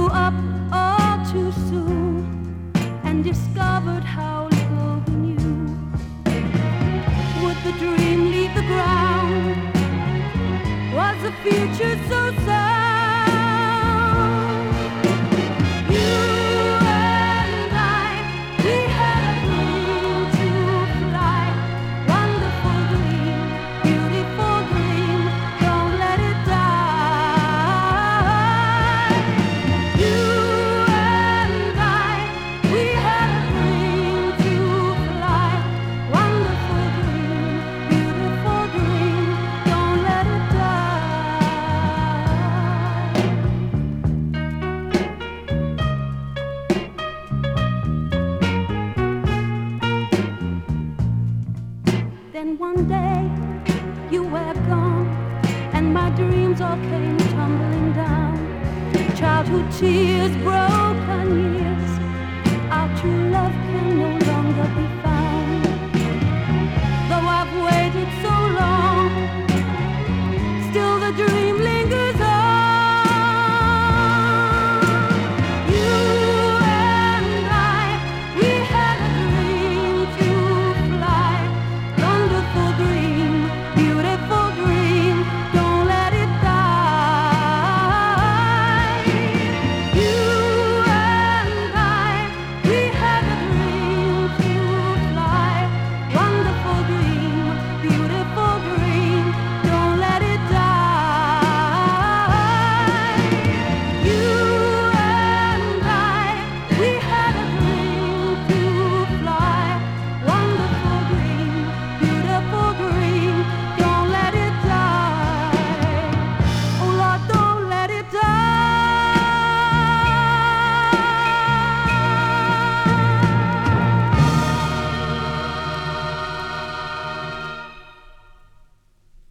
up all too soon and discovered how little we knew. Would the dream leave the ground? Was the future so sound? You and I, we had a dream to fly. Wonderful dream, beautiful dream, don't let it die. You and I, we had a dream to fly. Wonderful dream, beautiful dream, don't let it die. Then one day you were gone, and my dreams all came tumbling down. Childhood tears broke